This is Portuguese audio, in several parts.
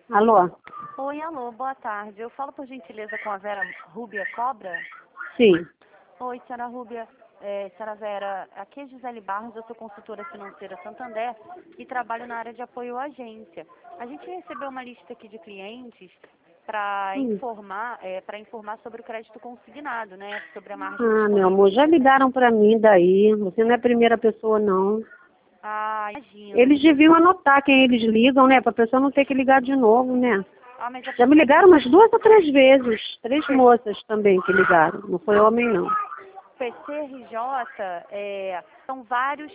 Alô? Oi, alô, boa tarde. Eu falo por gentileza com a Vera Rúbia Cobra? Sim. Oi, senhora Rúbia. Senhora Vera, aqui é Gisele Barros, eu sou consultora financeira Santander e trabalho na área de apoio à agência. A gente recebeu uma lista aqui de clientes para informar sobre o crédito consignado, né? Sobre a margem Ah, meu disponível. amor, já ligaram pra mim daí. Você não é a primeira pessoa, não. Ah, imagino. Eles deviam anotar quem eles ligam, né? Pra pessoa não ter que ligar de novo, né? Ah, mas é Já me porque ligaram umas 2 ou 3 vezes. 3 moças também que ligaram. Não foi homem, não. PCRJ são vários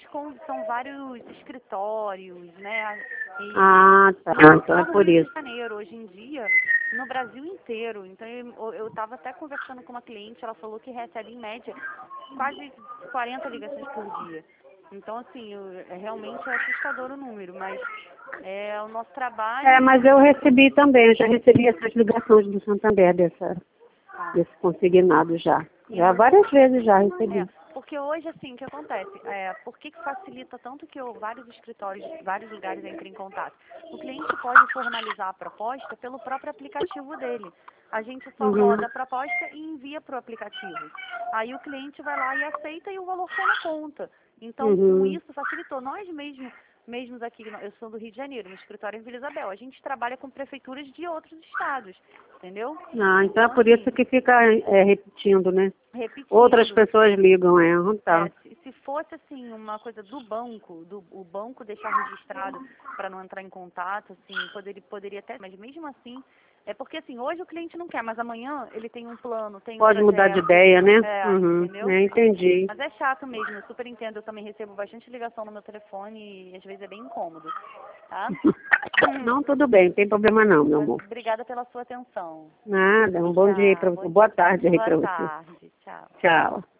escritórios, né? Ah, tá. Não Então só é no por Rio isso. de Janeiro, hoje em dia, no Brasil inteiro. Então eu estava até conversando com uma cliente, ela falou que recebe em média quase 40 ligações por dia. Então, assim, realmente é assustador o número, mas é o nosso trabalho. É, mas eu recebi também. Eu já recebi essas ligações do Santander, desse consignado já. Já várias vezes já recebi. Porque hoje, assim, o que acontece? Por que facilita tanto que vários escritórios, vários lugares entrem em contato? O cliente pode formalizar a proposta pelo próprio aplicativo dele. A gente só roda a proposta e envia para o aplicativo. Aí o cliente vai lá e aceita e o valor cai na conta. Então, com isso, facilitou. Nós mesmos aqui, eu sou do Rio de Janeiro, no escritório em Vila Isabel, a gente trabalha com prefeituras de outros estados, entendeu? Ah, então é por isso que fica repetindo, né? Repetindo. Outras pessoas ligam, tá. Se fosse assim uma coisa do banco, o banco deixar registrado para não entrar em contato, assim, poderia até, mas mesmo assim, é porque assim, hoje o cliente não quer, mas amanhã ele tem um plano, tem um Pode mudar de projeto, ideia, né? entendeu? Entendi. Mas é chato mesmo, eu super entendo, eu também recebo bastante ligação no meu telefone e às vezes é bem incômodo, tá? Não, tudo bem, não tem problema não, meu amor. Obrigada pela sua atenção. Nada, um bom dia aí pra você. Boa tarde aí Boa pra você. tarde, tchau. Tchau.